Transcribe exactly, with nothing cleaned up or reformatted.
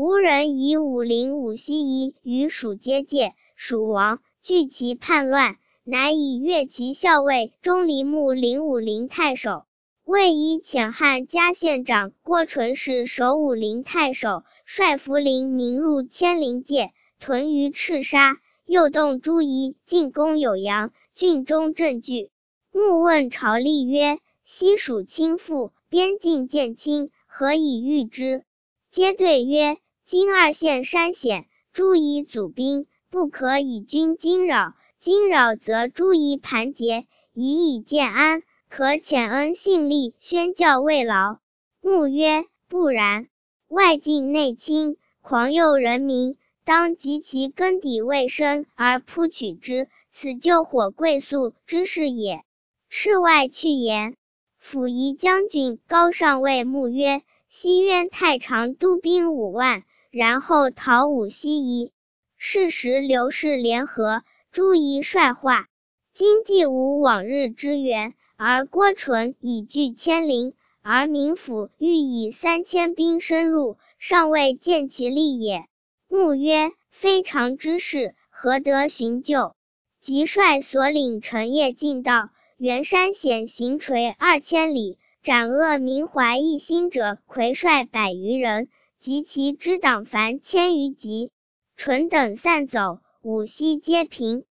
吴人以武陵武西夷与蜀结界，蜀王惧其叛乱，乃以越骑校尉钟离牧领武陵太守。魏以遣汉嘉县长郭纯氏守武陵太守，率扶陵民入千陵界，屯于赤沙，又动诸夷进攻酉阳，郡中震惧。牧问朝吏曰：西蜀倾覆，边境渐侵，何以御之？皆对曰：今二县山险，诸夷阻兵，不可以军惊扰，惊扰则诸夷盘结，以以建安，可遣恩信力宣教慰劳。牧曰：不然，外境内侵，狂诱人民，当及其根底未深而扑取之，此救火贵速之事也。斥外去言。辅夷将军高上谓牧曰：西渊太常督兵五万，然后讨武西夷。是时刘氏联合，诸夷率化。今既无往日之援，而郭纯已据千陵，而民府欲以三千兵深入，尚未见其利也。牧曰：非常之事，何得寻救？即率所领陈夜进道，原山险行垂二千里，斩恶民怀一心者魁率百余人，及其支党凡千余级。纯等散走，武西皆平。